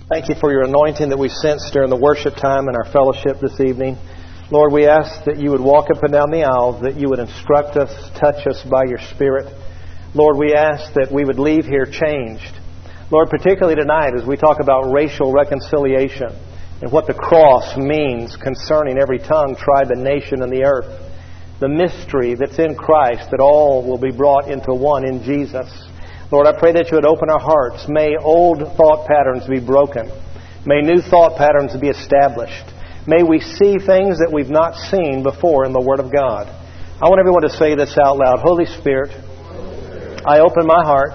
Thank you for your anointing that we sensed during the worship time and our fellowship this evening. Lord, we ask that you would walk up and down the aisles, that you would instruct us, touch us by your Spirit. Lord, we ask that we would leave here changed. Lord, particularly tonight as we talk about racial reconciliation and what the cross means concerning every tongue, tribe, and nation in the earth. The mystery that's in Christ, that all will be brought into one in Jesus. Lord, I pray that you would open our hearts. May old thought patterns be broken. May new thought patterns be established. May we see things that we've not seen before in the Word of God. I want everyone to say this out loud. Holy Spirit, I open my heart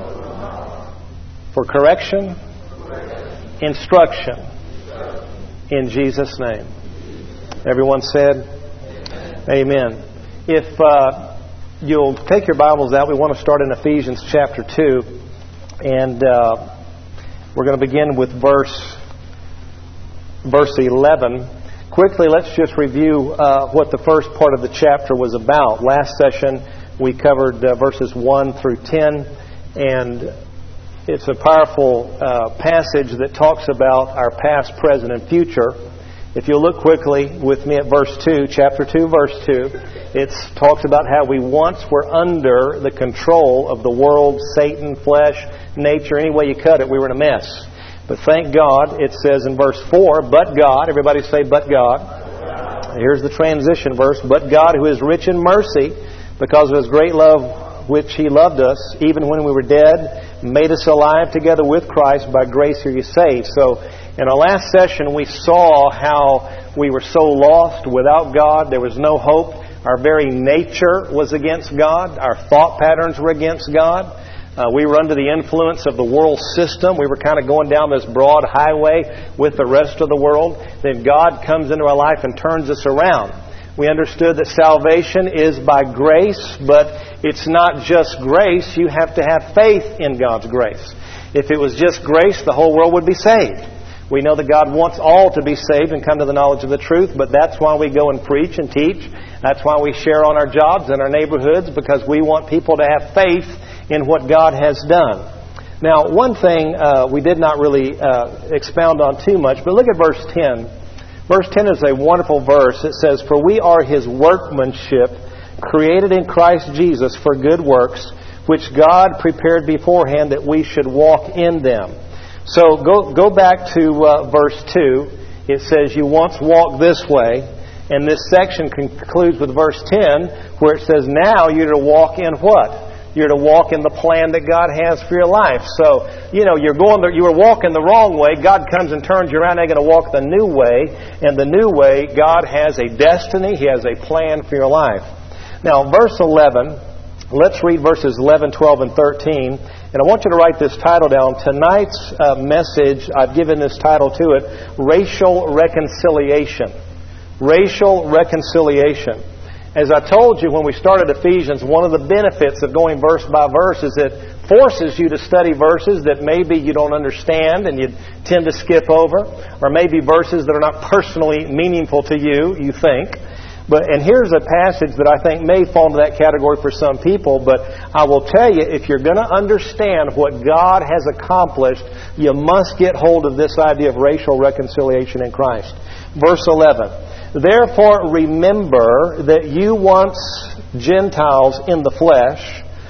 for correction, instruction, in Jesus' name. Everyone said, Amen. If you'll take your Bibles out, we want to start in Ephesians chapter 2. And we're going to begin with verse 11. Quickly, let's just review what the first part of the chapter was about. Last session, we covered verses 1 through 10. And it's a powerful passage that talks about our past, present, and future. If you look quickly with me at verse 2, chapter 2, verse 2, it talks about how we once were under the control of the world, Satan, flesh, nature, any way you cut it, we were in a mess. But thank God, it says in verse 4, but God, everybody say, but God. Here's the transition verse, but God, who is rich in mercy, because of His great love which He loved us, even when we were dead, made us alive together with Christ. By grace are you saved. So, in our last session, we saw how we were so lost without God. There was no hope. Our very nature was against God. Our thought patterns were against God. We were under the influence of the world system. We were kind of going down this broad highway with the rest of the world. Then God comes into our life and turns us around. We understood that salvation is by grace, but it's not just grace. You have to have faith in God's grace. If it was just grace, the whole world would be saved. We know that God wants all to be saved and come to the knowledge of the truth, but that's why we go and preach and teach. That's why we share on our jobs and our neighborhoods, because we want people to have faith in what God has done. Now, one thing we did not really expound on too much, but look at verse 10. Verse 10 is a wonderful verse. It says, for we are His workmanship, created in Christ Jesus for good works, which God prepared beforehand that we should walk in them. So go back to verse 2. It says, you once walked this way. And this section concludes with verse 10, where it says, now you're to walk in what? You're to walk in the plan that God has for your life. So, you were walking the wrong way. God comes and turns you around. Now you're going to walk the new way. And the new way, God has a destiny. He has a plan for your life. Now, verse 11, let's read verses 11, 12, and 13. And I want you to write this title down. Tonight's message, I've given this title to it, Racial Reconciliation. Racial Reconciliation. As I told you when we started Ephesians, one of the benefits of going verse by verse is it forces you to study verses that maybe you don't understand and you tend to skip over, or maybe verses that are not personally meaningful to you, you think. And here's a passage that I think may fall into that category for some people, but I will tell you, if you're going to understand what God has accomplished, you must get hold of this idea of racial reconciliation in Christ. Verse 11. Therefore remember that you once Gentiles in the flesh,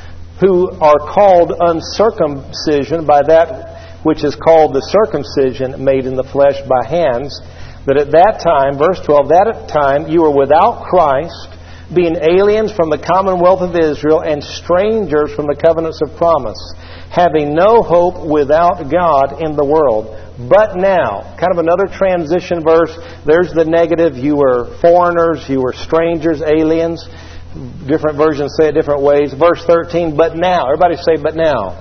who are called uncircumcision by that which is called the circumcision made in the flesh by hands, that at that time, verse 12, that at time you were without Christ, being aliens from the commonwealth of Israel and strangers from the covenants of promise, having no hope without God in the world. But now, kind of another transition verse. There's the negative. You were foreigners, you were strangers, aliens. Different versions say it different ways. Verse 13, but now. Everybody say, but now.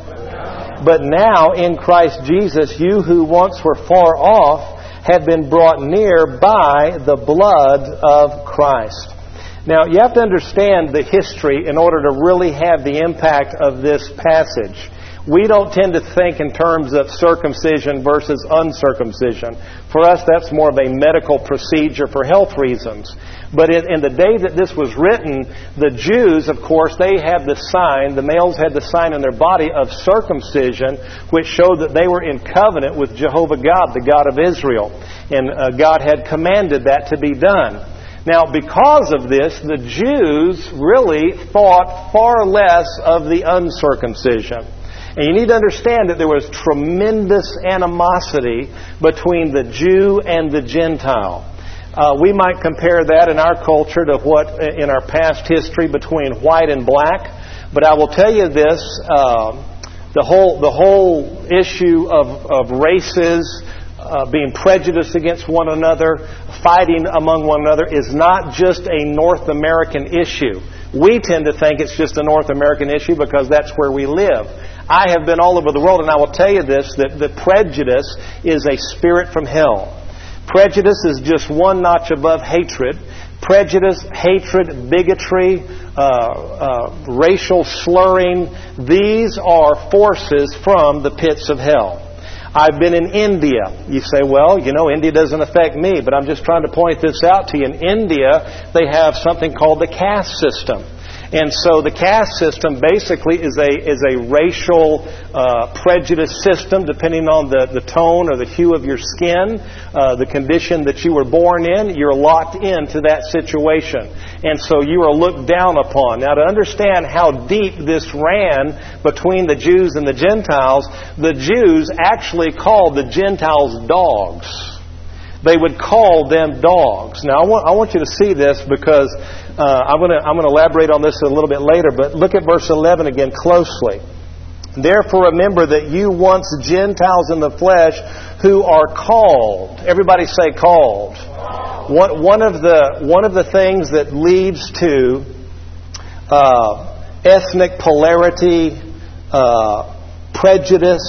But now in Christ Jesus, you who once were far off have been brought near by the blood of Christ. Now, you have to understand the history in order to really have the impact of this passage. We don't tend to think in terms of circumcision versus uncircumcision. For us, that's more of a medical procedure for health reasons. But in the day that this was written, the Jews, of course, they had the sign, the males had the sign in their body of circumcision, which showed that they were in covenant with Jehovah God, the God of Israel. And God had commanded that to be done. Now, because of this, the Jews really thought far less of the uncircumcision. And you need to understand that there was tremendous animosity between the Jew and the Gentile. We might compare that in our culture to what in our past history between white and black. But I will tell you this, the whole issue of races being prejudiced against one another, fighting among one another, is not just a North American issue. We tend to think it's just a North American issue because that's where we live. I have been all over the world, and I will tell you this, that the prejudice is a spirit from hell. Prejudice is just one notch above hatred. Prejudice, hatred, bigotry, racial slurring, these are forces from the pits of hell. I've been in India. You say, well, India doesn't affect me, but I'm just trying to point this out to you. In India, they have something called the caste system. And so the caste system basically is a racial prejudice system depending on the tone or the hue of your skin, the condition that you were born in. You're locked into that situation. And so you are looked down upon. Now, to understand how deep this ran between the Jews and the Gentiles, the Jews actually called the Gentiles dogs. They would call them dogs. Now, I want you to see this because I'm going to elaborate on this a little bit later. But look at verse 11 again closely. Therefore, remember that you once Gentiles in the flesh who are called. Everybody say called. One of the things that leads to ethnic polarity, prejudice,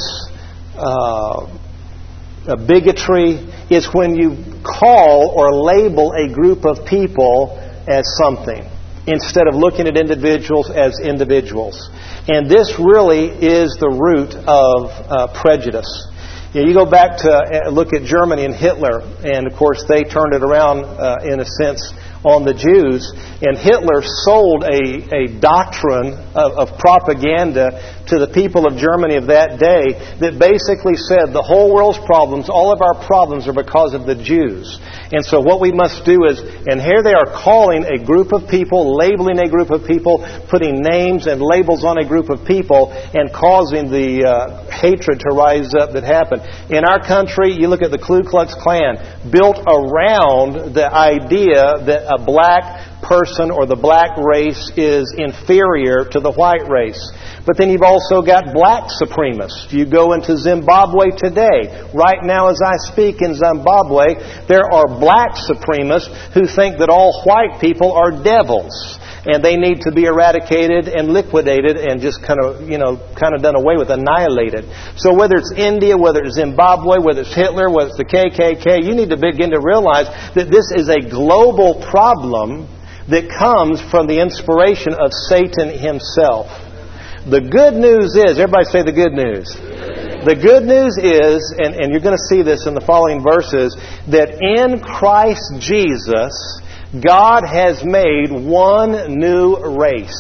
bigotry is when you call or label a group of people as something instead of looking at individuals as individuals. And this really is the root of prejudice. You go back to look at Germany and Hitler, and of course they turned it around in a sense on the Jews. And Hitler sold a doctrine of propaganda to the people of Germany of that day that basically said the whole world's problems, all of our problems are because of the Jews. And so what we must do is, and here they are calling a group of people, labeling a group of people, putting names and labels on a group of people, and causing the hatred to rise up that happened. In our country, you look at the Ku Klux Klan, built around the idea that a black person or the black race is inferior to the white race. But then you've also got black supremacists. You go into Zimbabwe today. Right now as I speak in Zimbabwe, there are black supremacists who think that all white people are devils. And they need to be eradicated and liquidated and just kind of done away with, annihilated. So whether it's India, whether it's Zimbabwe, whether it's Hitler, whether it's the KKK, you need to begin to realize that this is a global problem that comes from the inspiration of Satan himself. The good news is, everybody say the good news. The good news is, and you're going to see this in the following verses, that in Christ Jesus, God has made one new race.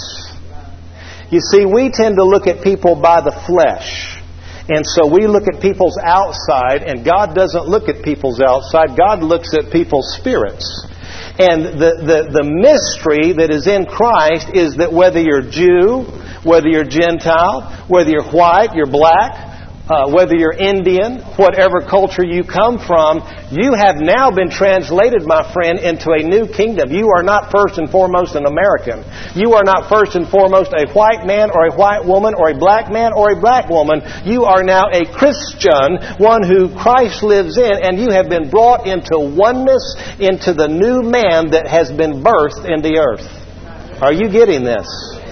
You see, we tend to look at people by the flesh. And so we look at people's outside, and God doesn't look at people's outside. God looks at people's spirits. And the mystery that is in Christ is that whether you're Jew, whether you're Gentile, whether you're white, you're black, whether you're Indian, whatever culture you come from, you have now been translated, my friend, into a new kingdom. You are not first and foremost an American. You are not first and foremost a white man or a white woman or a black man or a black woman. You are now a Christian, one who Christ lives in, and you have been brought into oneness, into the new man that has been birthed in the earth. Are you getting this?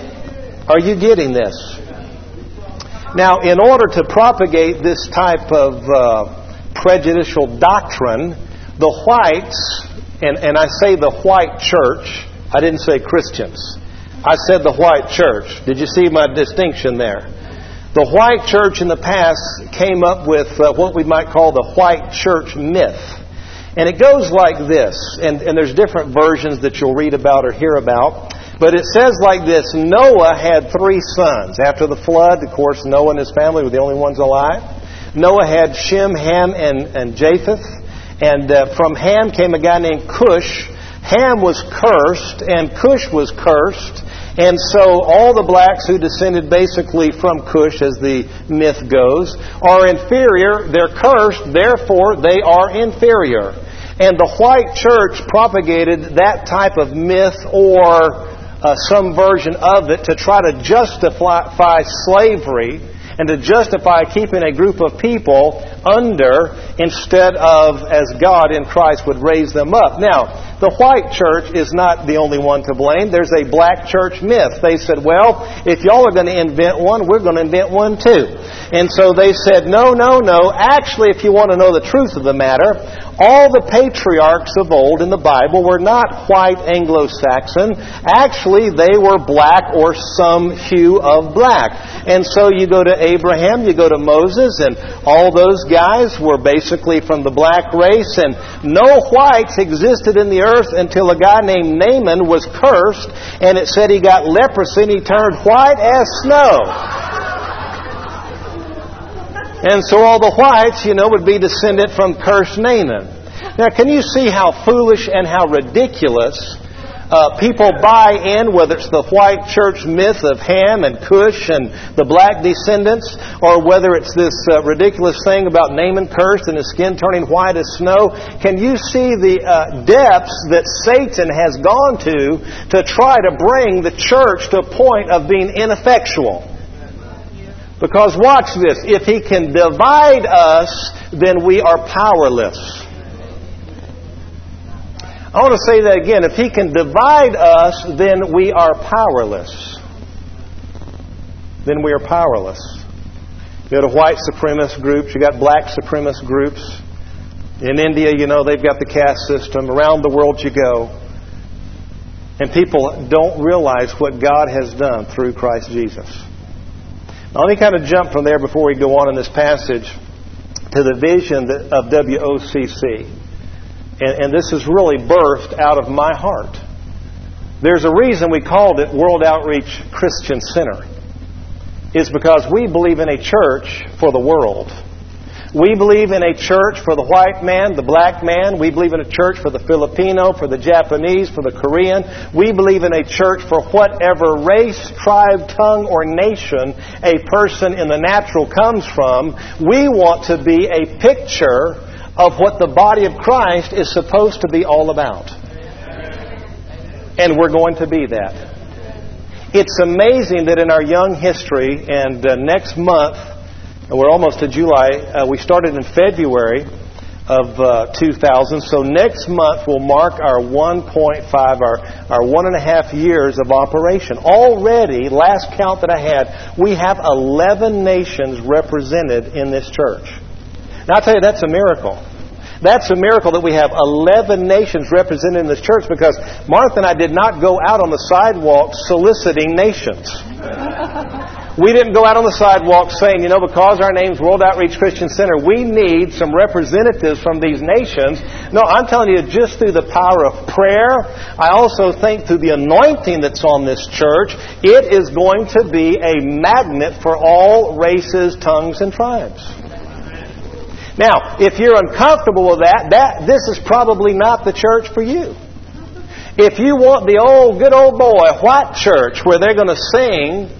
Are you getting this? Now, in order to propagate this type of prejudicial doctrine, the whites, and I say the white church, I didn't say Christians. I said the white church. Did you see my distinction there? The white church in the past came up with what we might call the white church myth. And it goes like this, and there's different versions that you'll read about or hear about. But it says like this: Noah had 3 sons. After the flood, of course, Noah and his family were the only ones alive. Noah had Shem, Ham, and Japheth. And from Ham came a guy named Cush. Ham was cursed, and Cush was cursed. And so all the blacks who descended basically from Cush, as the myth goes, are inferior. They're cursed, therefore they are inferior. And the white church propagated that type of myth or some version of it to try to justify slavery and to justify keeping a group of people under instead of as God in Christ would raise them up. Now, the white church is not the only one to blame. There's a black church myth. They said, well, if y'all are going to invent one, we're going to invent one too. And so they said, no. Actually, if you want to know the truth of the matter, all the patriarchs of old in the Bible were not white Anglo-Saxon. Actually, they were black or some hue of black. And so you go to Abraham, you go to Moses, and all those guys were basically from the black race, and no whites existed in the earth until a guy named Naaman was cursed, and it said he got leprosy and he turned white as snow. And so all the whites, would be descended from cursed Naaman. Now, can you see how foolish and how ridiculous people buy in, whether it's the white church myth of Ham and Cush and the black descendants, or whether it's this ridiculous thing about Naaman cursed and his skin turning white as snow? Can you see the depths that Satan has gone to try to bring the church to a point of being ineffectual? Because watch this, if he can divide us, then we are powerless. I want to say that again. If he can divide us, then we are powerless. Then we are powerless. You go to white supremacist groups, you got black supremacist groups. In India, they've got the caste system. Around the world you go. And people don't realize what God has done through Christ Jesus. Now, let me kind of jump from there before we go on in this passage to the vision of WOCC. And this is really birthed out of my heart. There's a reason we called it World Outreach Christian Center. It's because we believe in a church for the world. We believe in a church for the white man, the black man. We believe in a church for the Filipino, for the Japanese, for the Korean. We believe in a church for whatever race, tribe, tongue, or nation a person in the natural comes from. We want to be a picture of what the body of Christ is supposed to be all about. And we're going to be that. It's amazing that in our young history, and next month, and we're almost to July, we started in February of 2000, so next month will mark our 1.5, our 1.5 years of operation. Already, last count that I had, we have 11 nations represented in this church. Now, I'll tell you, that's a miracle. That's a miracle that we have 11 nations represented in this church, because Martha and I did not go out on the sidewalk soliciting nations. We didn't go out on the sidewalk saying, because our name's World Outreach Christian Center, we need some representatives from these nations. No, I'm telling you, just through the power of prayer, I also think through the anointing that's on this church, it is going to be a magnet for all races, tongues, and tribes. Now, if you're uncomfortable with that, this is probably not the church for you. If you want the good old boy white church where they're going to sing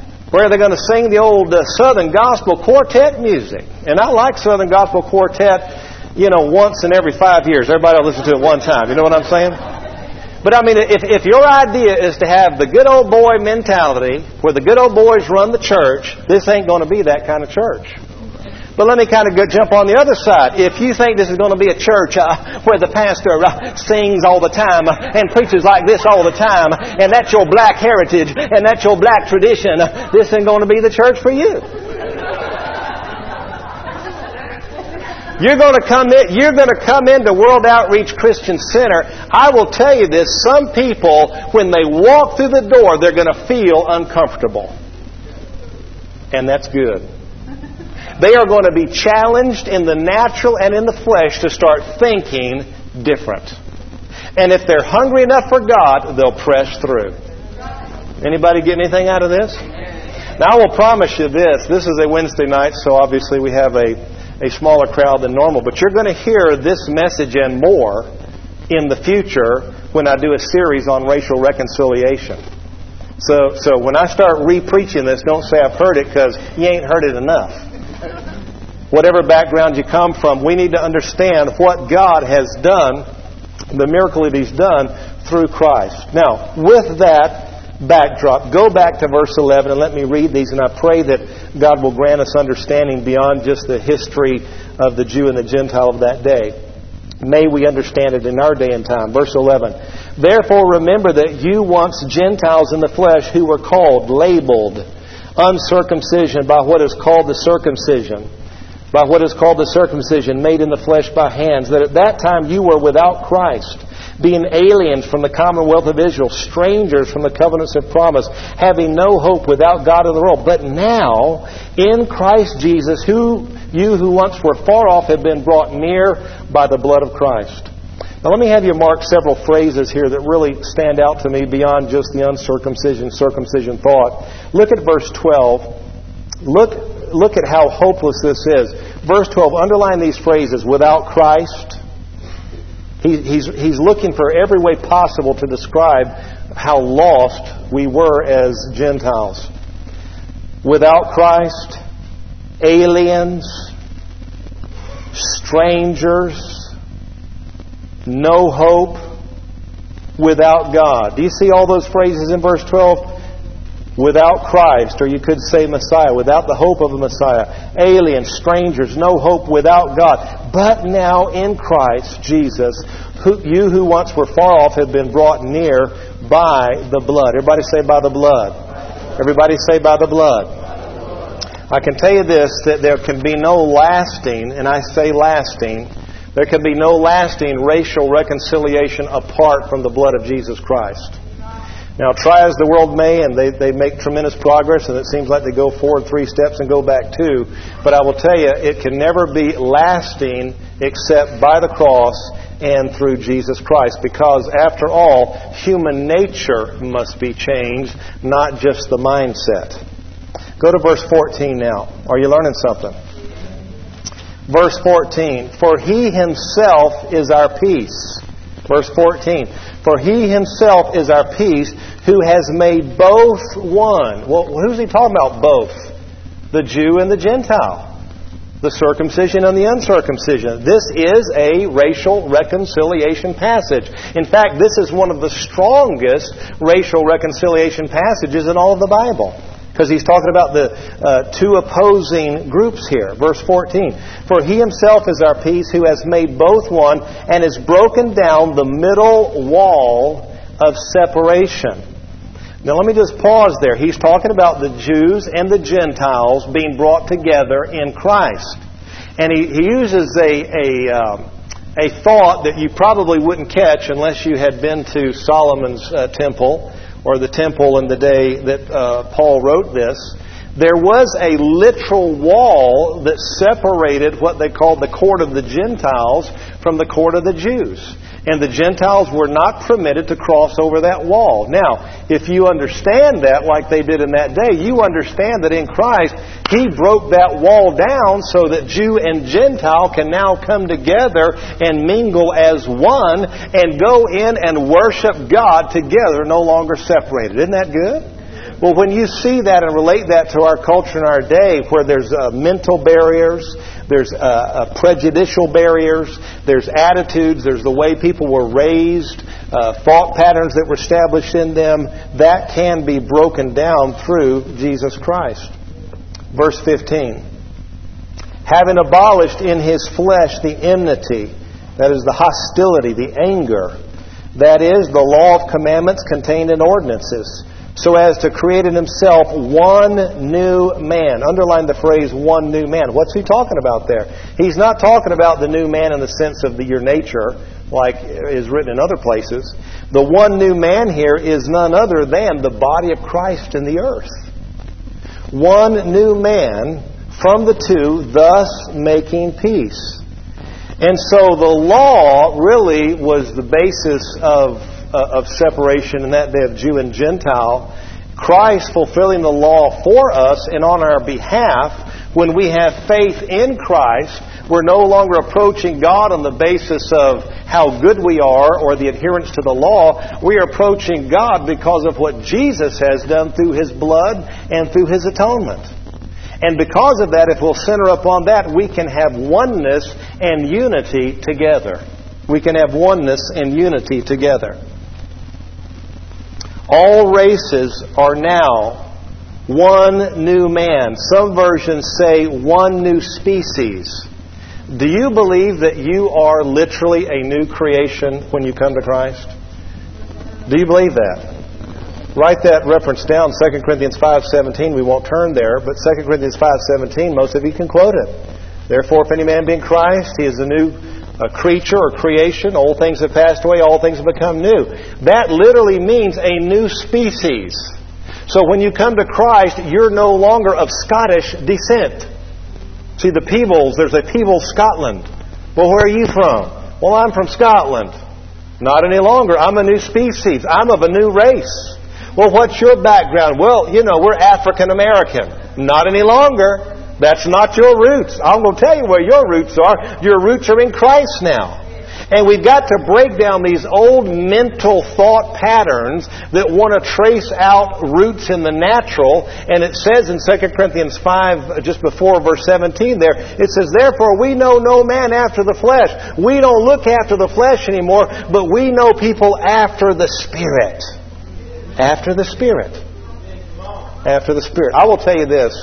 the old Southern Gospel Quartet music. And I like Southern Gospel Quartet, once in every 5 years. Everybody will listen to it one time. You know what I'm saying? But I mean, if your idea is to have the good old boy mentality, where the good old boys run the church, this ain't going to be that kind of church. But let me kind of jump on the other side. If you think this is going to be a church where the pastor sings all the time and preaches like this all the time, and that's your black heritage, and that's your black tradition, this ain't going to be the church for you. You're going to come into World Outreach Christian Center. I will tell you this, some people, when they walk through the door, they're going to feel uncomfortable. and that's good. They are going to be challenged in the natural and in the flesh to start thinking different. And if they're hungry enough for God, they'll press through. Anybody get anything out of this? Now, I will promise you this. This is a Wednesday night, so obviously we have a smaller crowd than normal. But you're going to hear this message and more in the future when I do a series on racial reconciliation. So when I start re-preaching this, don't say I've heard it, because you ain't heard it enough. Whatever background you come from, we need to understand what God has done, the miracle that He's done through Christ. Now, with that backdrop, go back to verse 11 and let me read these, and I pray that God will grant us understanding beyond just the history of the Jew and the Gentile of that day. May we understand it in our day and time. Verse 11. Therefore remember that you once Gentiles in the flesh who were called, labeled, uncircumcision by what is called the circumcision. By what is called the circumcision made in the flesh by hands, that at that time you were without Christ, being aliens from the commonwealth of Israel, strangers from the covenants of promise, having no hope, without God in the world. But now, in Christ Jesus, you who once were far off have been brought near by the blood of Christ. Now let me have you mark several phrases here that really stand out to me beyond just the uncircumcision, circumcision thought. Look at verse 12. Look at how hopeless this is. Verse 12, underline these phrases. Without Christ. He's looking for every way possible to describe how lost we were as Gentiles. Without Christ, aliens, strangers, no hope, without God. Do you see all those phrases in verse 12? Without Christ, or you could say Messiah, without the hope of a Messiah. Aliens, strangers, no hope, without God. But now in Christ Jesus, you who once were far off have been brought near by the blood. Everybody say by the blood. Everybody say by the blood. I can tell you this, that there can be no lasting, and I say lasting, there can be no lasting racial reconciliation apart from the blood of Jesus Christ. Now, try as the world may, and they make tremendous progress, and it seems like they go forward 3 steps and go back 2. But I will tell you, it can never be lasting except by the cross and through Jesus Christ. Because, after all, human nature must be changed, not just the mindset. Go to verse 14 now. Are you learning something? Verse 14. For He Himself is our peace. Verse 14. For He Himself is our peace, who has made both one. Well, who's He talking about, both? The Jew and the Gentile. The circumcision and the uncircumcision. This is a racial reconciliation passage. In fact, this is one of the strongest racial reconciliation passages in all of the Bible. Because He's talking about the 2 opposing groups here. Verse 14. For He Himself is our peace, who has made both one, and has broken down the middle wall of separation. Now let me just pause there. He's talking about the Jews and the Gentiles being brought together in Christ. And he uses a thought that you probably wouldn't catch unless you had been to Solomon's temple, or the temple in the day that Paul wrote this. There was a literal wall that separated what they called the court of the Gentiles from the court of the Jews. And the Gentiles were not permitted to cross over that wall. Now, if you understand that like they did in that day, you understand that in Christ, He broke that wall down so that Jew and Gentile can now come together and mingle as one and go in and worship God together, no longer separated. Isn't that good? Well, when you see that and relate that to our culture in our day, where there's mental barriers, there's prejudicial barriers, there's attitudes, there's the way people were raised, thought patterns that were established in them, that can be broken down through Jesus Christ. Verse 15. Having abolished in His flesh the enmity, that is the hostility, the anger, that is the law of commandments contained in ordinances, so as to create in Himself one new man. Underline the phrase, one new man. What's He talking about there? He's not talking about the new man in the sense of your nature, like is written in other places. The one new man here is none other than the body of Christ in the earth. one new man from the two, thus making peace. And so the law really was the basis of separation in that day of Jew and Gentile. Christ fulfilling the law for us and on our behalf. When we have faith in Christ, we're no longer approaching God on the basis of how good we are or the adherence to the law. We are approaching God because of what Jesus has done through His blood and through His atonement. And because of that, if we'll center upon that, we can have oneness and unity together. We can have oneness and unity together. All races are now one new man. Some versions say one new species. Do you believe that you are literally a new creation when you come to Christ? Do you believe that? Write that reference down, 2 Corinthians 5:17. We won't turn there, but 2 Corinthians 5:17, most of you can quote it. Therefore, if any man be in Christ, he is a new creature or creation. Old things have passed away, all things have become new. That literally means a new species. So when you come to Christ, you're no longer of Scottish descent. See, the Peebles, there's a Peebles, Scotland. Well, where are you from? Well, I'm from Scotland. Not any longer. I'm a new species. I'm of a new race. Well, what's your background? Well, we're African American. Not any longer. That's not your roots. I'm going to tell you where your roots are. Your roots are in Christ now. And we've got to break down these old mental thought patterns that want to trace out roots in the natural. And it says in 2 Corinthians 5, just before verse 17 there, it says, therefore we know no man after the flesh. We don't look after the flesh anymore, but we know people after the Spirit. After the Spirit. After the Spirit. I will tell you this,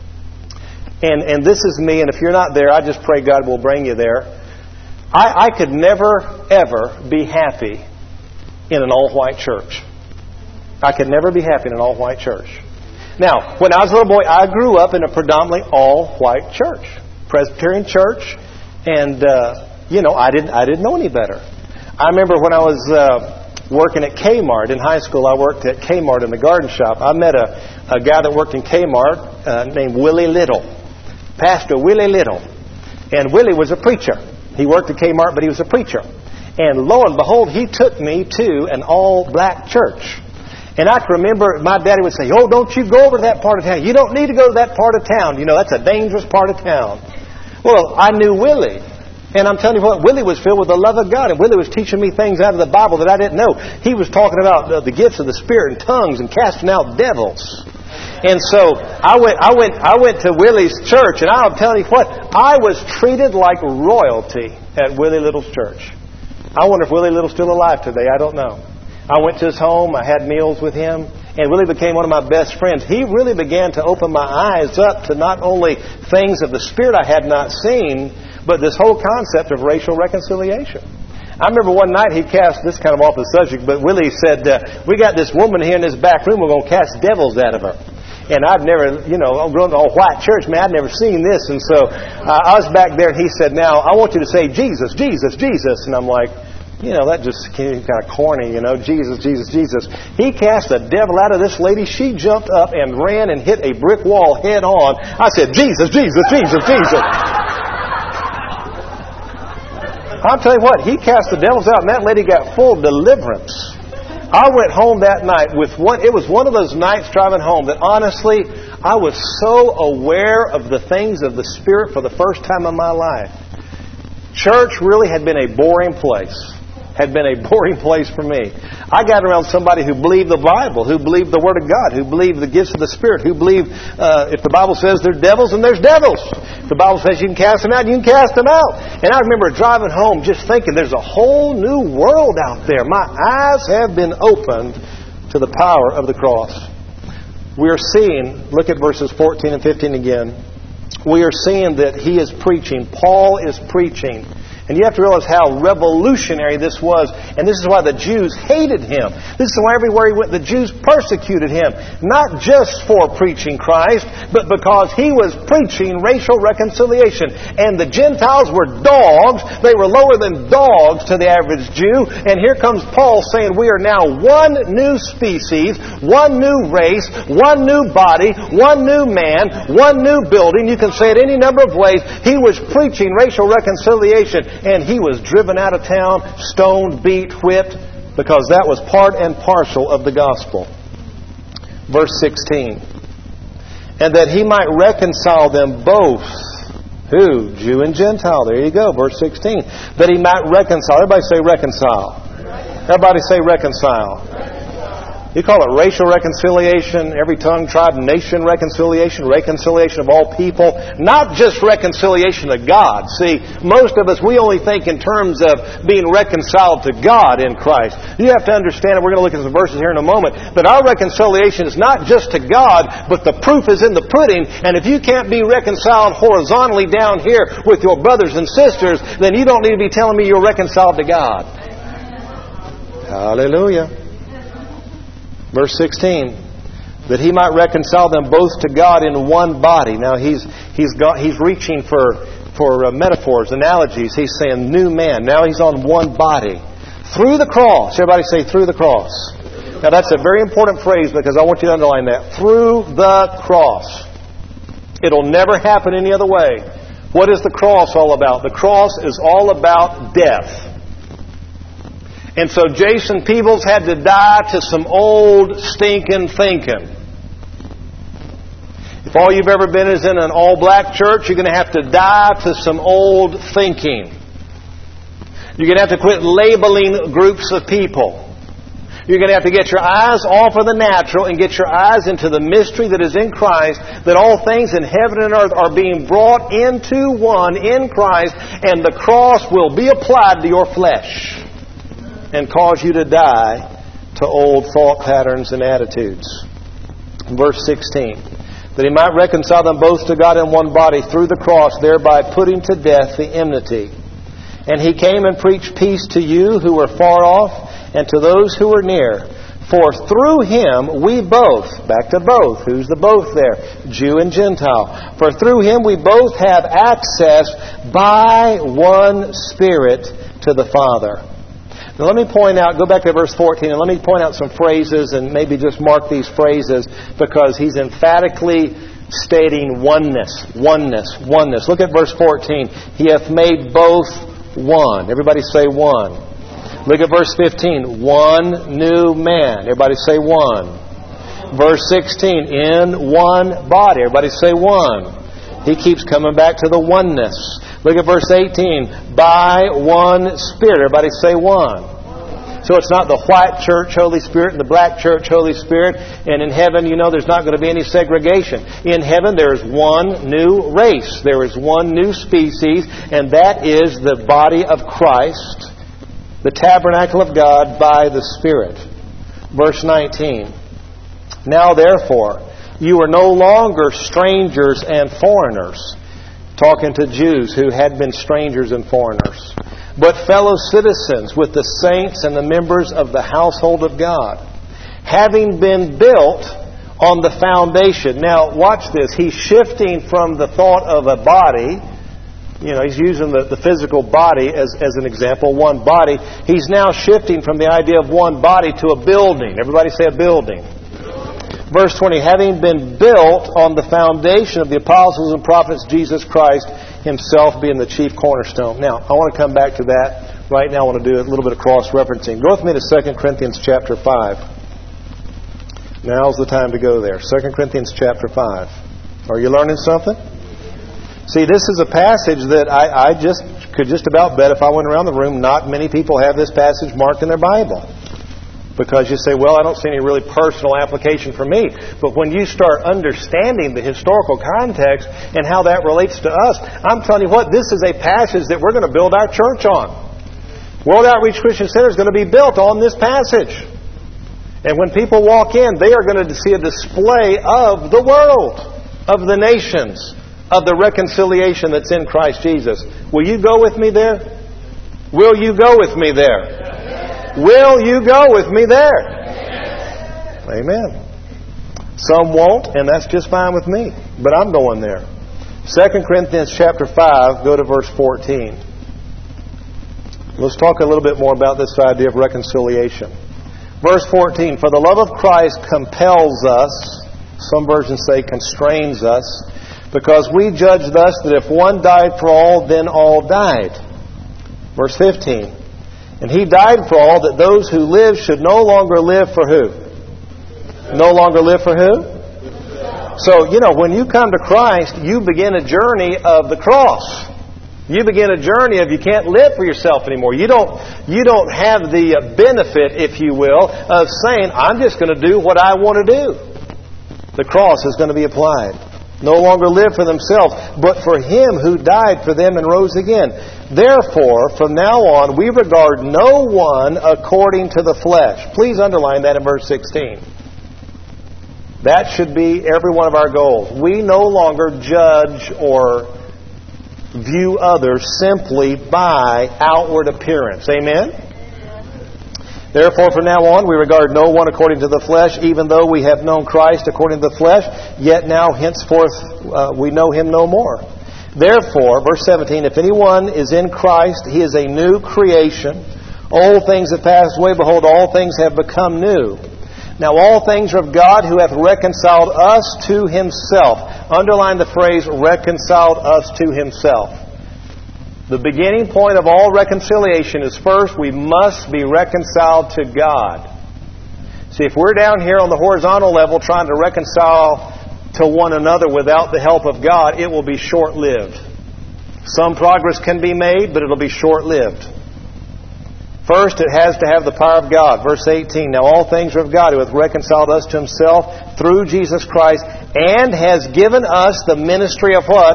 and this is me, and if you're not there, I just pray God will bring you there. I could never, ever be happy in an all-white church. I could never be happy in an all-white church. Now, when I was a little boy, I grew up in a predominantly all-white church. Presbyterian church. And, I didn't know any better. I remember when I was working at Kmart. In high school, I worked at Kmart in the garden shop. I met a guy that worked in Kmart named Willie Little. Pastor Willie Little. And Willie was a preacher. He worked at Kmart, but he was a preacher. And lo and behold, he took me to an all-black church. And I can remember my daddy would say, oh, don't you go over to that part of town. You don't need to go to that part of town. That's a dangerous part of town. Well, I knew Willie. And I'm telling you what, Willie was filled with the love of God. And Willie was teaching me things out of the Bible that I didn't know. He was talking about the gifts of the Spirit and tongues and casting out devils. And so I went to Willie's church, and I'm telling you what, I was treated like royalty at Willie Little's church. I wonder if Willie Little's still alive today. I don't know. I went to his home. I had meals with him, and Willie became one of my best friends. He really began to open my eyes up to not only things of the Spirit I had not seen, but this whole concept of racial reconciliation. I remember one night he cast, this kind of off the subject, but Willie said, we got this woman here in this back room, we're going to cast devils out of her. And I've never, I'm growing up in a white church, man, I'd never seen this. And so I was back there, and he said, now, I want you to say Jesus, Jesus, Jesus. And I'm like, that just came kind of corny, Jesus, Jesus, Jesus. He cast the devil out of this lady. She jumped up and ran and hit a brick wall head on. I said, Jesus, Jesus, Jesus, Jesus. I'll tell you what, he cast the devils out, and that lady got full deliverance. I went home that night it was one of those nights driving home that honestly, I was so aware of the things of the Spirit for the first time in my life. Church really had been a boring place. Had been a boring place for me. I got around somebody who believed the Bible, who believed the Word of God, who believed the gifts of the Spirit, who believed if the Bible says there's devils, then there's devils. If the Bible says you can cast them out, you can cast them out. And I remember driving home just thinking there's a whole new world out there. My eyes have been opened to the power of the cross. We are seeing, look at verses 14 and 15 again. We are seeing that he is preaching. Paul is preaching. And you have to realize how revolutionary this was. And this is why the Jews hated him. This is why everywhere he went, the Jews persecuted him. Not just for preaching Christ, but because he was preaching racial reconciliation. And the Gentiles were dogs. They were lower than dogs to the average Jew. And here comes Paul saying we are now one new species, one new race, one new body, one new man, one new building. You can say it any number of ways. He was preaching racial reconciliation. And he was driven out of town, stoned, beat, whipped, because that was part and parcel of the gospel. Verse 16. And that he might reconcile them both. Who? Jew and Gentile. There you go, verse 16. That he might reconcile. Everybody say reconcile. Everybody say reconcile. You call it racial reconciliation, every tongue, tribe, nation reconciliation, reconciliation of all people. Not just reconciliation to God. See, most of us, we only think in terms of being reconciled to God in Christ. You have to understand, and we're going to look at some verses here in a moment, that our reconciliation is not just to God, but the proof is in the pudding. And if you can't be reconciled horizontally down here with your brothers and sisters, then you don't need to be telling me you're reconciled to God. Hallelujah. Verse 16, that he might reconcile them both to God in one body. Now he's reaching for metaphors, analogies. He's saying new man. Now he's on one body. Through the cross. Everybody say through the cross. Now that's a very important phrase because I want you to underline that. Through the cross. It'll never happen any other way. What is the cross all about? The cross is all about death. And so Jason Peebles had to die to some old stinking thinking. If all you've ever been is in an all-black church, you're going to have to die to some old thinking. You're going to have to quit labeling groups of people. You're going to have to get your eyes off of the natural and get your eyes into the mystery that is in Christ, that all things in heaven and earth are being brought into one in Christ, and the cross will be applied to your flesh and cause you to die to old thought patterns and attitudes. Verse 16. That he might reconcile them both to God in one body through the cross, thereby putting to death the enmity. And he came and preached peace to you who were far off, and to those who were near. For through him we both, back to both, who's the both there? Jew and Gentile. For through him we both have access by one Spirit to the Father. Now let me point out, go back to verse 14, and let me point out some phrases and maybe just mark these phrases because he's emphatically stating oneness, oneness, oneness. Look at verse 14. He hath made both one. Everybody say one. Look at verse 15. One new man. Everybody say one. Verse 16. In one body. Everybody say one. He keeps coming back to the oneness. Look at verse 18. By one Spirit. Everybody say one. So it's not the white church, Holy Spirit, and the black church, Holy Spirit. And in heaven, you know, there's not going to be any segregation. In heaven, there is one new race. There is one new species, and that is the body of Christ, the tabernacle of God by the Spirit. Verse 19. Now, therefore, you are no longer strangers and foreigners. Talking to Jews who had been strangers and foreigners. But fellow citizens with the saints and the members of the household of God, having been built on the foundation. Now, watch this. He's shifting from the thought of a body. You know, he's using the physical body as an example, one body. He's now shifting from the idea of one body to a building. Everybody say a building. Verse 20, having been built on the foundation of the apostles and prophets, Jesus Christ himself being the chief cornerstone. Now, I want to come back to that. Right now I want to do a little bit of cross-referencing. Go with me to 2 Corinthians chapter 5. Now's the time to go there. 2 Corinthians chapter 5. Are you learning something? See, this is a passage that I could just about bet if I went around the room, not many people have this passage marked in their Bible. Because you say, well, I don't see any really personal application for me. But when you start understanding the historical context and how that relates to us, I'm telling you what, this is a passage that we're going to build our church on. World Outreach Christian Center is going to be built on this passage. And when people walk in, they are going to see a display of the world, of the nations, of the reconciliation that's in Christ Jesus. Will you go with me there? Will you go with me there? Yes. Will you go with me there? Yes. Amen. Some won't, and that's just fine with me. But I'm going there. 2 Corinthians chapter 5, go to verse 14. Let's talk a little bit more about this idea of reconciliation. Verse 14, for the love of Christ compels us, some versions say constrains us, because we judge thus that if one died for all, then all died. Verse 15, and He died for all, that those who live should no longer live for who? No longer live for who? So, when you come to Christ, you begin a journey of the cross. You begin a journey of you can't live for yourself anymore. You don't have the benefit, if you will, of saying, I'm just going to do what I want to do. The cross is going to be applied. No longer live for themselves, but for Him who died for them and rose again. Therefore, from now on, we regard no one according to the flesh. Please underline that in verse 16. That should be every one of our goals. We no longer judge or view others simply by outward appearance. Amen? Therefore, from now on, we regard no one according to the flesh, even though we have known Christ according to the flesh, yet now henceforth we know Him no more. Therefore, verse 17, if anyone is in Christ, he is a new creation. Old things have passed away, behold, all things have become new. Now all things are of God, who hath reconciled us to Himself. Underline the phrase, reconciled us to Himself. The beginning point of all reconciliation is first, we must be reconciled to God. See, if we're down here on the horizontal level trying to reconcile to one another without the help of God, it will be short-lived. Some progress can be made, but it'll be short-lived. First, it has to have the power of God. Verse 18, now all things are of God, who hath reconciled us to Himself through Jesus Christ, and has given us the ministry of what?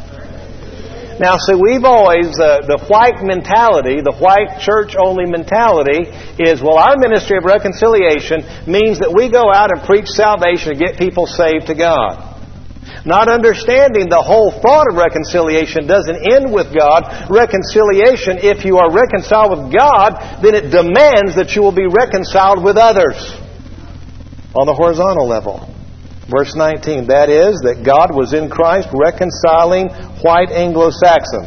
Now, see, we've always, the white mentality, the white church-only mentality is, well, our ministry of reconciliation means that we go out and preach salvation and get people saved to God. Not understanding the whole thought of reconciliation doesn't end with God. Reconciliation, if you are reconciled with God, then it demands that you will be reconciled with others on the horizontal level. Verse 19, that is, that God was in Christ reconciling white Anglo-Saxons.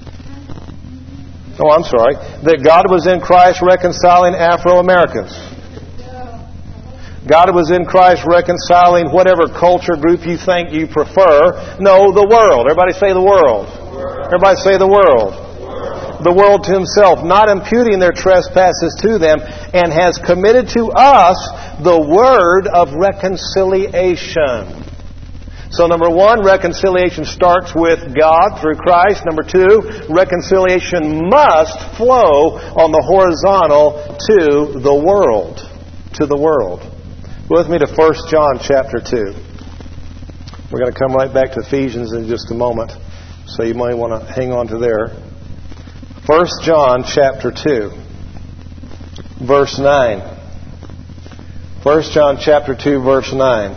Oh, I'm sorry. That God was in Christ reconciling Afro-Americans. God was in Christ reconciling whatever culture group you think you prefer. No, the world. Everybody say the world. Everybody say the world. The world to Himself, not imputing their trespasses to them, and has committed to us the word of reconciliation. So number one, reconciliation starts with God through Christ. Number two, reconciliation must flow on the horizontal to the world. To the world. Go with me to 1 John chapter 2. We're going to come right back to Ephesians in just a moment, so you might want to hang on to there. 1 John chapter 2, verse 9. 1 John chapter 2, verse 9.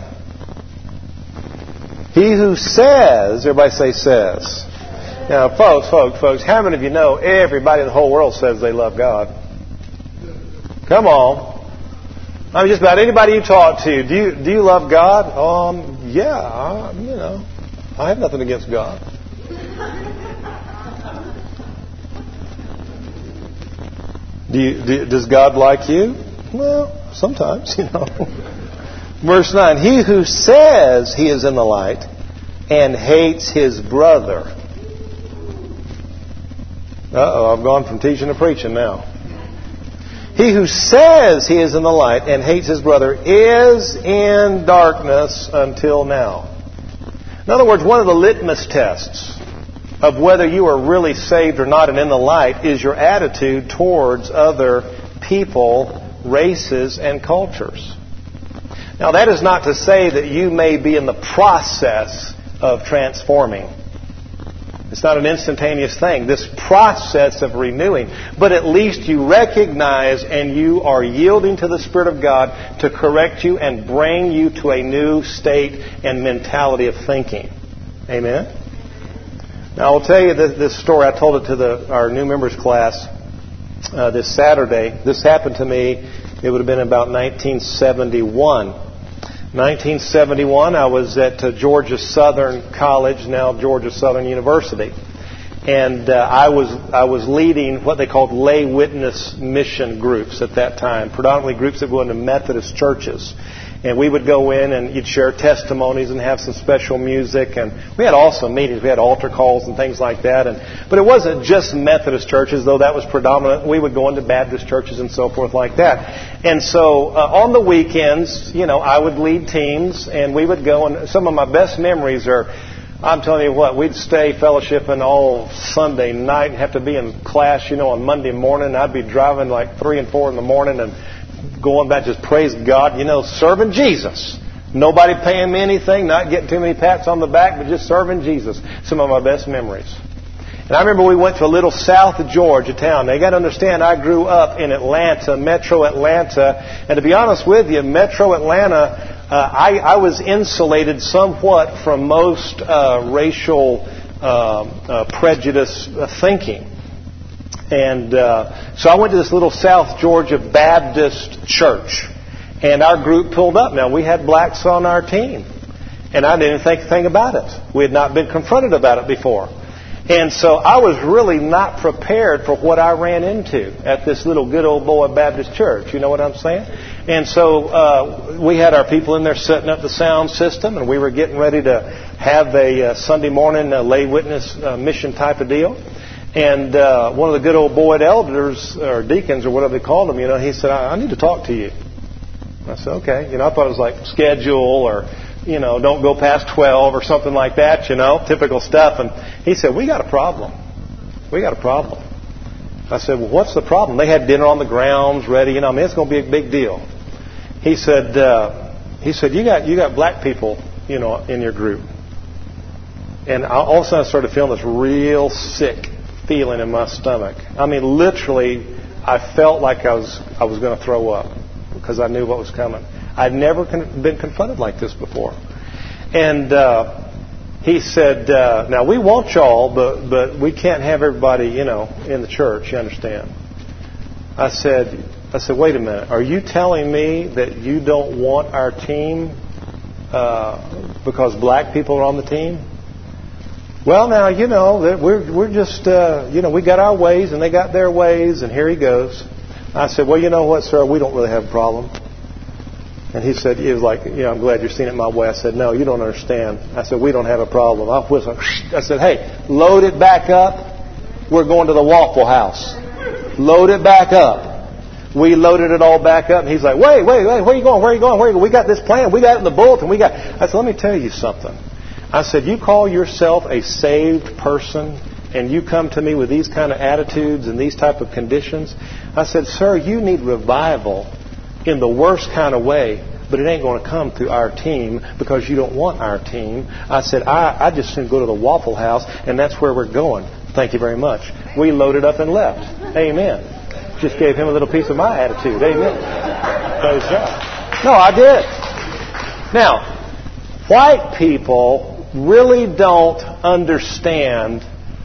He who says, everybody say says. Now, folks, how many of you know everybody in the whole world says they love God? Come on. I mean, just about anybody you talk to, do you love God? Yeah, I have nothing against God. Does God like you? Well, sometimes, Verse 9, he who says he is in the light and hates his brother. I've gone from teaching to preaching now. He who says he is in the light and hates his brother is in darkness until now. In other words, one of the litmus tests of whether you are really saved or not and in the light is your attitude towards other people, races, and cultures. Now, that is not to say that you may be in the process of transforming. It's not an instantaneous thing, this process of renewing. But at least you recognize and you are yielding to the Spirit of God to correct you and bring you to a new state and mentality of thinking. Amen? Now, I'll tell you this story. I told it to our new members class this Saturday. This happened to me, it would have been about 1971. 1971, I was at Georgia Southern College, now Georgia Southern University. And I was leading what they called lay witness mission groups at that time, predominantly groups that go into Methodist churches. And we would go in and you'd share testimonies and have some special music. And we had awesome meetings. We had altar calls and things like that. But it wasn't just Methodist churches, though that was predominant. We would go into Baptist churches and so forth like that. And so on the weekends, I would lead teams and we would go. And some of my best memories are, I'm telling you what, we'd stay fellowshipping all Sunday night and have to be in class, on Monday morning. I'd be driving like 3 and 4 in the morning and going back, just praise God, serving Jesus. Nobody paying me anything, not getting too many pats on the back, but just serving Jesus. Some of my best memories. And I remember we went to a little south of Georgia town. Now, you got to understand, I grew up in Atlanta, Metro Atlanta. And to be honest with you, Metro Atlanta, I was insulated somewhat from most racial prejudice thinking. And so I went to this little South Georgia Baptist church. And our group pulled up. Now, we had blacks on our team. And I didn't think a thing about it. We had not been confronted about it before. And so I was really not prepared for what I ran into at this little good old boy Baptist church. You know what I'm saying? And so we had our people in there setting up the sound system, and we were getting ready to have a Sunday morning lay witness mission type of deal. And one of the good old boy elders, or deacons, or whatever they called them, he said, I need to talk to you. I said, okay. I thought it was like schedule or, don't go past 12 or something like that, typical stuff. And he said, we got a problem. We got a problem. I said, well, what's the problem? They had dinner on the grounds ready. It's going to be a big deal. He said, you got black people, in your group. And all of a sudden I started feeling this real sick feeling in my stomach. I mean, literally, I felt like I was going to throw up because I knew what was coming. I'd never been confronted like this before. And he said, now we want y'all, but we can't have everybody, in the church, you understand? I said, wait a minute. Are you telling me that you don't want our team because black people are on the team? Well, now, that we're just, we got our ways and they got their ways, and here he goes. I said, well, you know what, sir, we don't really have a problem. And he said, he was like, I'm glad you're seeing it my way. I said, no, you don't understand. I said, we don't have a problem. I said, hey, load it back up. We're going to the Waffle House. Load it back up. We loaded it all back up. And he's like, wait, where are you going? We got this plan. We got it in the bulletin. I said, let me tell you something. I said, you call yourself a saved person and you come to me with these kind of attitudes and these type of conditions? I said, sir, you need revival in the worst kind of way, but it ain't going to come through our team because you don't want our team. I said, I just soon go to the Waffle House, and that's where we're going. Thank you very much. We loaded up and left. Amen. Just gave him a little piece of my attitude. Amen. Praise God. No, I did. Now, white people really don't understand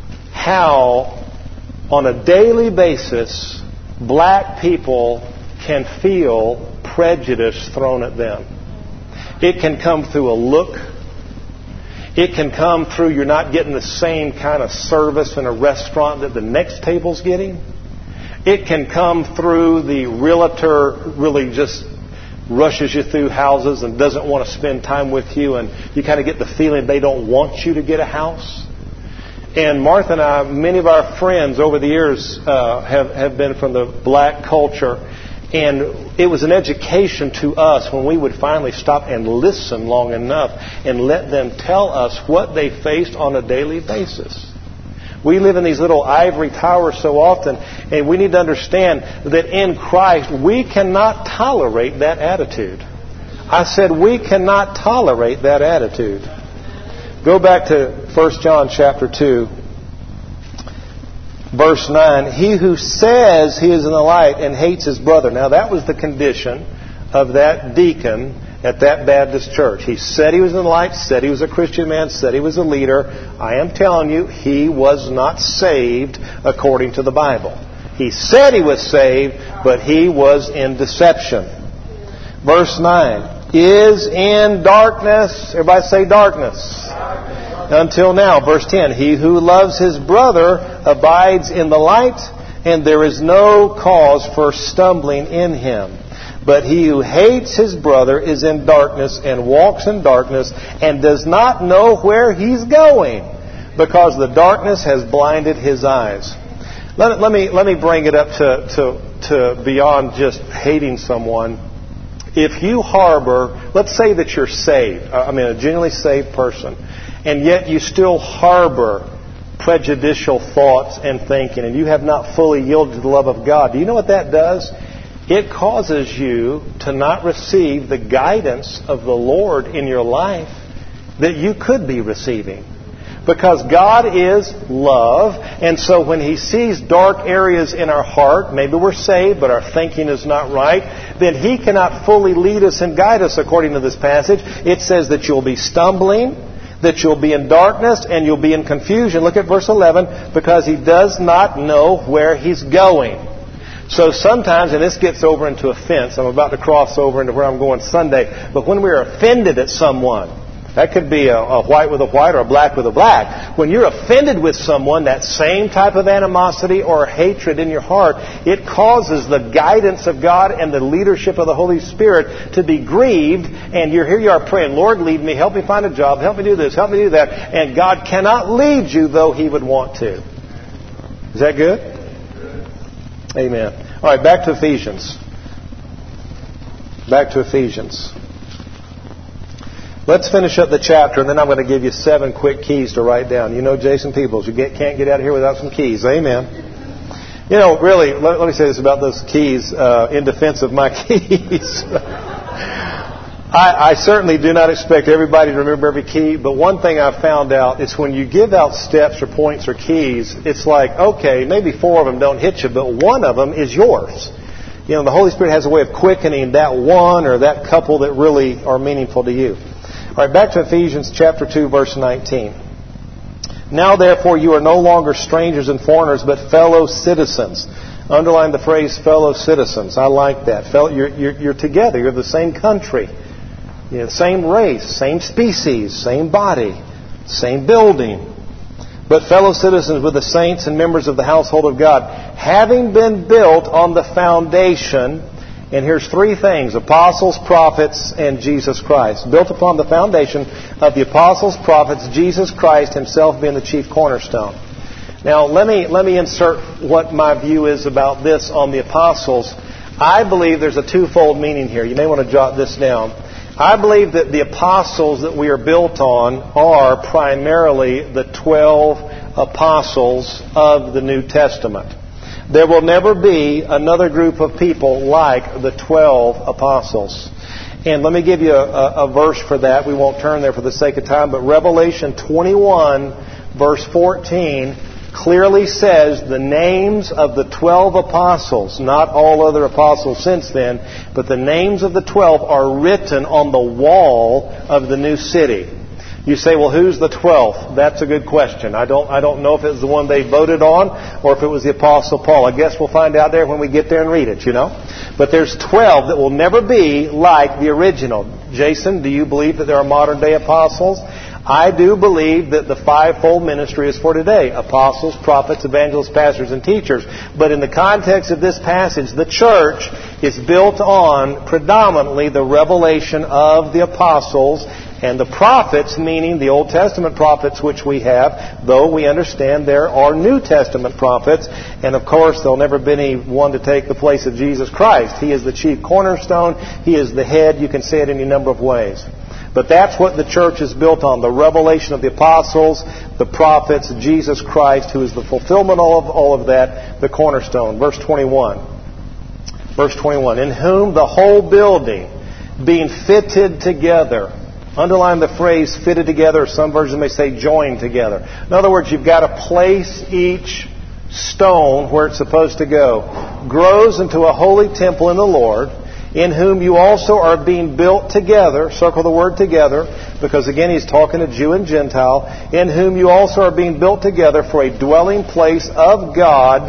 how, on a daily basis, black people can feel prejudice thrown at them. It can come through a look. It can come through you're not getting the same kind of service in a restaurant that the next table's getting. It can come through the realtor really just rushes you through houses and doesn't want to spend time with you, and you kind of get the feeling they don't want you to get a house. And Martha and I, many of our friends over the years have been from the black culture, and it was an education to us when we would finally stop and listen long enough and let them tell us what they faced on a daily basis. We live in these little ivory towers so often, and we need to understand that in Christ we cannot tolerate that attitude. I said we cannot tolerate that attitude. Go back to 1 John chapter 2, verse 9. He who says he is in the light and hates his brother. Now that was the condition of that deacon at that Baptist church. He said he was in the light, said he was a Christian man, said he was a leader. I am telling you, he was not saved according to the Bible. He said he was saved, but he was in deception. Verse 9, is in darkness. Everybody say darkness. Until now. Verse 10, he who loves his brother abides in the light, and there is no cause for stumbling in him. But he who hates his brother is in darkness and walks in darkness and does not know where he's going, because the darkness has blinded his eyes. Let me bring it up to beyond just hating someone. If you harbor, let's say that you're saved, a genuinely saved person, and yet you still harbor prejudicial thoughts and thinking, and you have not fully yielded to the love of God, do you know what that does? It causes you to not receive the guidance of the Lord in your life that you could be receiving. Because God is love, and so when He sees dark areas in our heart, maybe we're saved, but our thinking is not right, then He cannot fully lead us and guide us according to this passage. It says that you'll be stumbling, that you'll be in darkness, and you'll be in confusion. Look at verse 11, because he does not know where he's going. So sometimes, and this gets over into offense, I'm about to cross over into where I'm going Sunday, but when we're offended at someone, that could be a white with a white or a black with a black. When you're offended with someone, that same type of animosity or hatred in your heart, it causes the guidance of God and the leadership of the Holy Spirit to be grieved. And here you are praying, Lord, lead me, help me find a job, help me do this, help me do that. And God cannot lead you though He would want to. Is that good? Amen. All right, back to Ephesians. Back to Ephesians. Let's finish up the chapter, and then I'm going to give you 7 quick keys to write down. You know Jason Peebles. You can't get out of here without some keys. Amen. You know, really, let me say this about those keys in defense of my keys. I certainly do not expect everybody to remember every key, but one thing I've found out is when you give out steps or points or keys, it's like, okay, maybe 4 of them don't hit you, but one of them is yours. You know, the Holy Spirit has a way of quickening that one or that couple that really are meaningful to you. All right, back to Ephesians chapter 2, verse 19. Now, therefore, you are no longer strangers and foreigners, but fellow citizens. Underline the phrase fellow citizens. I like that. You're together. You're the same country. You know, same race, same species, same body, same building. But fellow citizens with the saints and members of the household of God, having been built on the foundation. And here's 3 things: apostles, prophets, and Jesus Christ. Built upon the foundation of the apostles, prophets, Jesus Christ Himself being the chief cornerstone. Now, let me insert what my view is about this on the apostles. I believe there's a twofold meaning here. You may want to jot this down. I believe that the apostles that we are built on are primarily the 12 apostles of the New Testament. There will never be another group of people like the 12 apostles. And let me give you a verse for that. We won't turn there for the sake of time, but Revelation 21, verse 14, clearly says the names of the 12 apostles, not all other apostles since then, but the names of the 12 are written on the wall of the new city. You say, well, who's the 12th? That's a good question. I don't know if it was the one they voted on or if it was the Apostle Paul. I guess we'll find out there when we get there and read it, you know. But there's 12 that will never be like the original. Jason, do you believe that there are modern day apostles? I do believe that the 5-fold ministry is for today: apostles, prophets, evangelists, pastors, and teachers. But in the context of this passage, the church is built on predominantly the revelation of the apostles and the prophets, meaning the Old Testament prophets which we have, though we understand there are New Testament prophets. And of course, there'll never be anyone to take the place of Jesus Christ. He is the chief cornerstone. He is the head. You can say it any number of ways. But that's what the church is built on: the revelation of the apostles, the prophets, Jesus Christ, who is the fulfillment of all of that, the cornerstone. Verse 21. Verse 21. In whom the whole building, being fitted together. Underline the phrase fitted together, or some versions may say joined together. In other words, you've got to place each stone where it's supposed to go. Grows into a holy temple in the Lord, in whom you also are being built together. Circle the word together, because again He's talking to Jew and Gentile. In whom you also are being built together for a dwelling place of God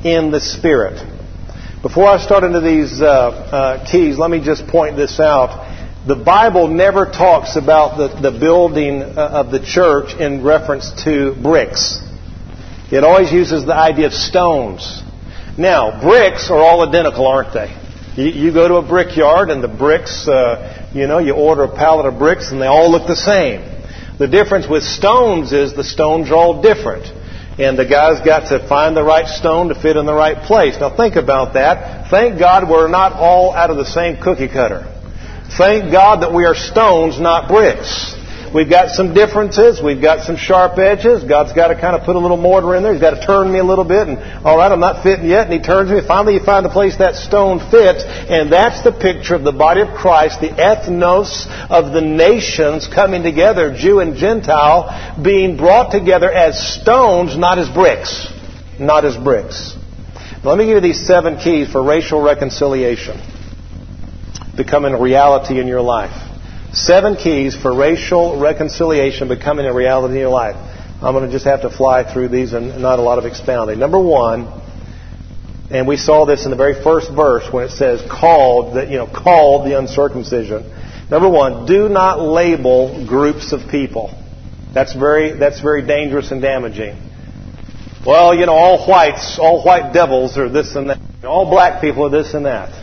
in the Spirit. Before I start into these keys, let me just point this out. The Bible never talks about the building of the church in reference to bricks. It always uses the idea of stones. Now, bricks are all identical, aren't they? You go to a brickyard and the bricks, you order a pallet of bricks and they all look the same. The difference with stones is the stones are all different. And the guy's got to find the right stone to fit in the right place. Now think about that. Thank God we're not all out of the same cookie cutter. Thank God that we are stones, not bricks. We've got some differences. We've got some sharp edges. God's got to kind of put a little mortar in there. He's got to turn me a little bit. And, all right, I'm not fitting yet. And He turns me. Finally, you find the place that stone fits. And that's the picture of the body of Christ, the ethnos of the nations coming together, Jew and Gentile, being brought together as stones, not as bricks. Not as bricks. Now, let me give you these 7 keys for racial reconciliation becoming a reality in your life. 7 keys for racial reconciliation becoming a reality in your life. I'm going to just have to fly through these and not a lot of expounding. Number 1, and we saw this in the very first verse when it says called the uncircumcision. Number 1, do not label groups of people. That's very dangerous and damaging. Well, all white devils are this and that. All black people are this and that.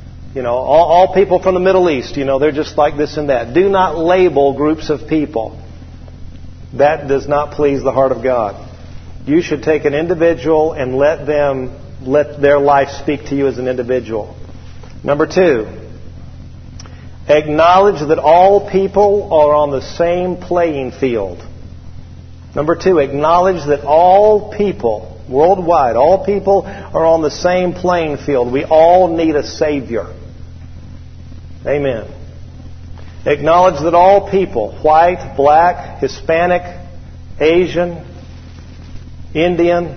All people from the Middle East, they're just like this and that. Do not label groups of people. That does not please the heart of God. You should take an individual and let their life speak to you as an individual. Number 2, acknowledge that all people are on the same playing field. Number 2, acknowledge that all people, worldwide, all people are on the same playing field. We all need a Savior. Amen. Acknowledge that all people, white, black, Hispanic, Asian, Indian,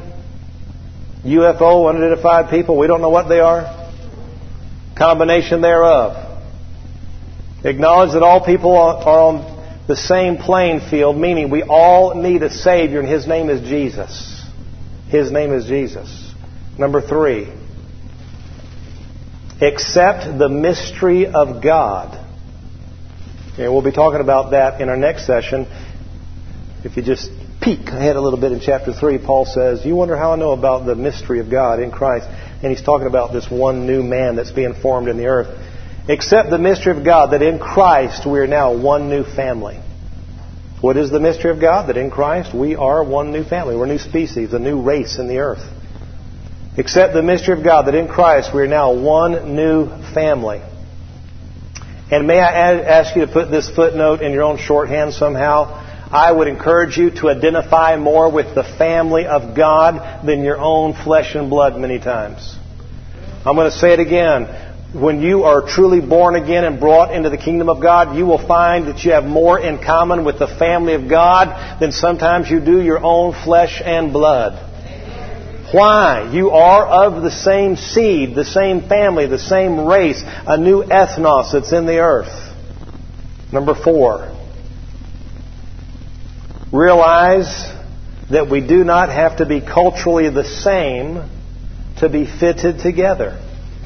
UFO, unidentified people, we don't know what they are, combination thereof. Acknowledge that all people are on the same playing field, meaning we all need a Savior, and His name is Jesus. His name is Jesus. Number 3, accept the mystery of God. And we'll be talking about that in our next session. If you just peek ahead a little bit in chapter 3, Paul says, you wonder how I know about the mystery of God in Christ. And he's talking about this one new man that's being formed in the earth. Accept the mystery of God, that in Christ we are now one new family. What is the mystery of God? That in Christ we are one new family. We're a new species, a new race in the earth. Accept the mystery of God, that in Christ we are now one new family. And may I ask you to put this footnote in your own shorthand somehow? I would encourage you to identify more with the family of God than your own flesh and blood many times. I'm going to say it again. When you are truly born again and brought into the kingdom of God, you will find that you have more in common with the family of God than sometimes you do your own flesh and blood. Why? You are of the same seed, the same family, the same race, a new ethnos that's in the earth. Number 4, realize that we do not have to be culturally the same to be fitted together.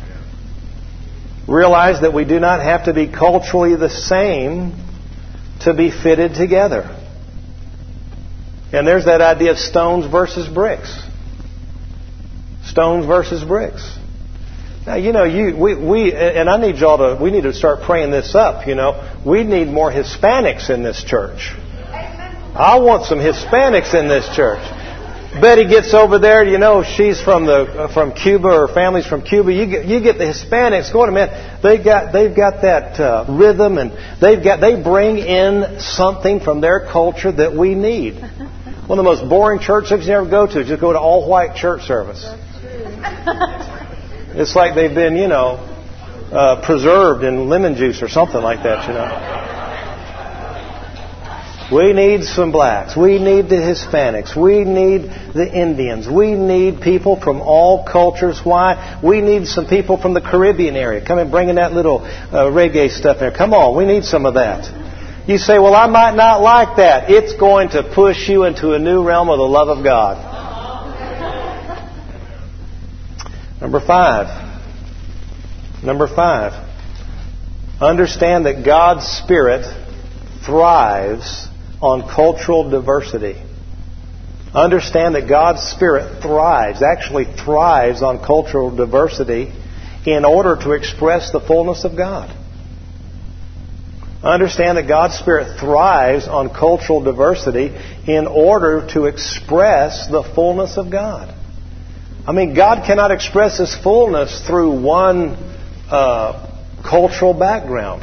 Realize that we do not have to be culturally the same to be fitted together. And there's that idea of stones versus bricks. Stones versus bricks. Now, we need to start praying this up, We need more Hispanics in this church. I want some Hispanics in this church. Betty gets over there, she's from Cuba, or family's from Cuba. You get the Hispanics going, man. They've got that rhythm, and they bring in something from their culture that we need. One of the most boring church services you ever go to is just go to all white church service. It's like they've been, preserved in lemon juice or something like that, We need some blacks. We need the Hispanics. We need the Indians. We need people from all cultures. Why? We need some people from the Caribbean area. Come and bring in that little reggae stuff there. Come on, we need some of that. You say, well, I might not like that. It's going to push you into a new realm of the love of God. Number 5. Understand that God's Spirit thrives on cultural diversity. Understand that God's Spirit thrives on cultural diversity in order to express the fullness of God. Understand that God's Spirit thrives on cultural diversity in order to express the fullness of God. I mean, God cannot express His fullness through one cultural background.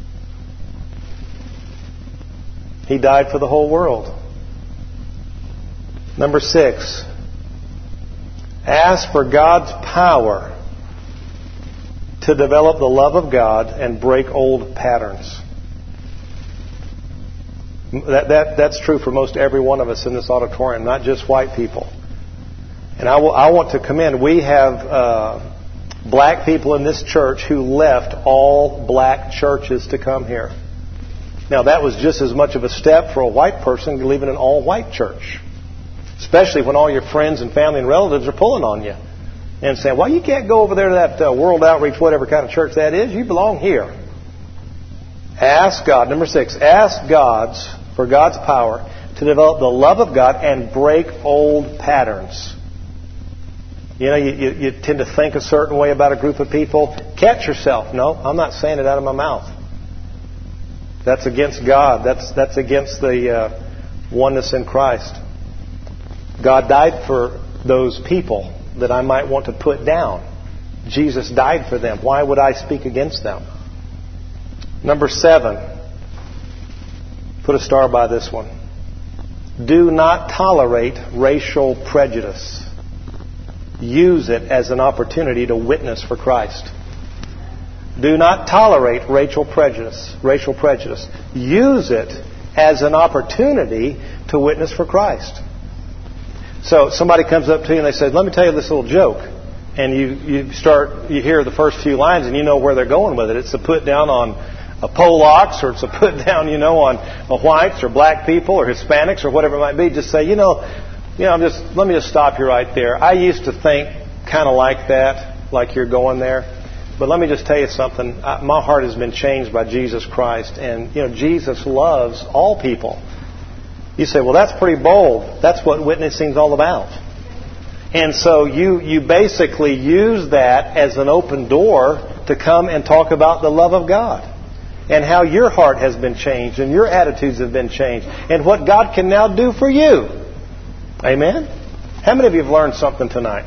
He died for the whole world. Number 6. Ask for God's power to develop the love of God and break old patterns. That's true for most every one of us in this auditorium, not just white people. And I want to commend, we have black people in this church who left all black churches to come here. Now, that was just as much of a step for a white person leaving an all-white church. Especially when all your friends and family and relatives are pulling on you and saying, well, you can't go over there to that World Outreach, whatever kind of church that is. You belong here. Ask God. Number 6, ask for God's power to develop the love of God and break old patterns. You know, you tend to think a certain way about a group of people. Catch yourself. No, I'm not saying it out of my mouth. That's against God. That's against the oneness in Christ. God died for those people that I might want to put down. Jesus died for them. Why would I speak against them? Number 7. Put a star by this one. Do not tolerate racial prejudice. Use it as an opportunity to witness for Christ. Do not tolerate racial prejudice. Use it as an opportunity to witness for Christ. So somebody comes up to you and they say, let me tell you this little joke. And you hear the first few lines and you know where they're going with it. It's a put down on Polacks, or it's a put down, on whites or black people or Hispanics or whatever it might be. Just say, let me just stop you right there. I used to think kind of like that, like you're going there. But let me just tell you something. My heart has been changed by Jesus Christ. And, Jesus loves all people. You say, well, that's pretty bold. That's what witnessing is all about. And so you basically use that as an open door to come and talk about the love of God and how your heart has been changed and your attitudes have been changed and what God can now do for you. Amen? How many of you have learned something tonight?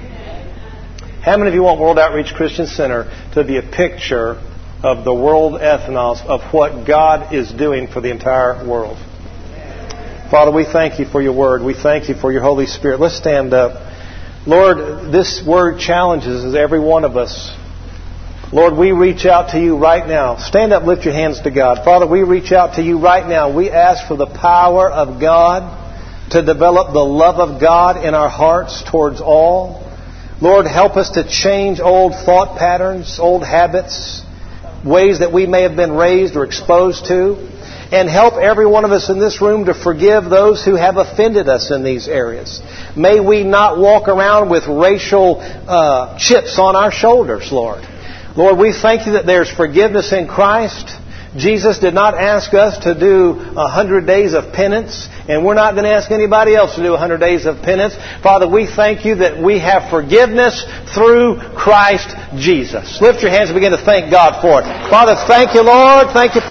How many of you want World Outreach Christian Center to be a picture of the world ethnos of what God is doing for the entire world? Father, we thank you for your word. We thank you for your Holy Spirit. Let's stand up. Lord, this word challenges every one of us. Lord, we reach out to you right now. Stand up, lift your hands to God. Father, we reach out to you right now. We ask for the power of God to develop the love of God in our hearts towards all. Lord, help us to change old thought patterns, old habits, ways that we may have been raised or exposed to. And help every one of us in this room to forgive those who have offended us in these areas. May we not walk around with racial chips on our shoulders, Lord. Lord, we thank you that there's forgiveness in Christ. Jesus did not ask us to do 100 days of penance, and we're not going to ask anybody else to do 100 days of penance. Father, we thank you that we have forgiveness through Christ Jesus. Lift your hands and begin to thank God for it. Father, thank you, Lord. Thank you.